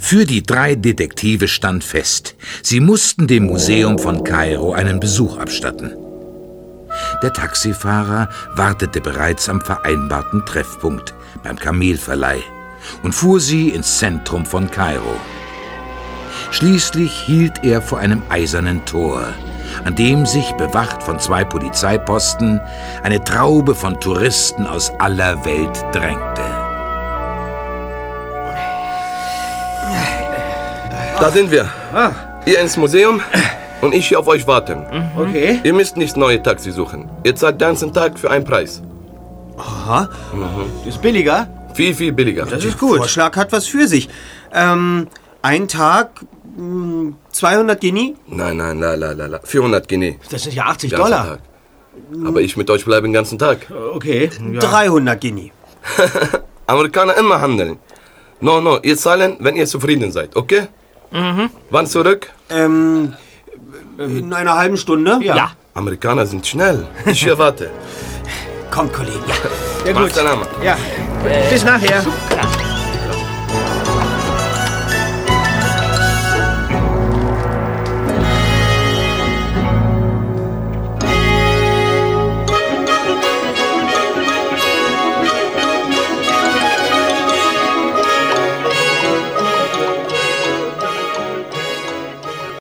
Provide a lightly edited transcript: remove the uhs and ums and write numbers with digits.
Für die 3 Detektive stand fest, sie mussten dem Museum von Kairo einen Besuch abstatten. Der Taxifahrer wartete bereits am vereinbarten Treffpunkt beim Kamelverleih und fuhr sie ins Zentrum von Kairo. Schließlich hielt er vor einem eisernen Tor, an dem sich, bewacht von 2 Polizeiposten, eine Traube von Touristen aus aller Welt drängte. Da sind wir. Ihr ins Museum und ich hier auf euch warten. Okay. Ihr müsst nicht neue Taxi suchen. Ihr zahlt den ganzen Tag für einen Preis. Aha. Das ist billiger? Viel, viel billiger. Das ist gut. Der Vorschlag hat was für sich. Ein Tag, 200 Guinea? Nein, 400 Guinea. Das sind ja 80 Ganzen Dollar. Tag. Aber ich mit euch bleibe den ganzen Tag. Okay. Ja. 300 Guinea. Amerikaner immer handeln. No, ihr zahlen, wenn ihr zufrieden seid, okay? Wann zurück? In einer halben Stunde? Ja. Amerikaner sind schnell. Ich hier warte. Kommt, Kollege. Ja gut. Ja. Bis nachher. Klar.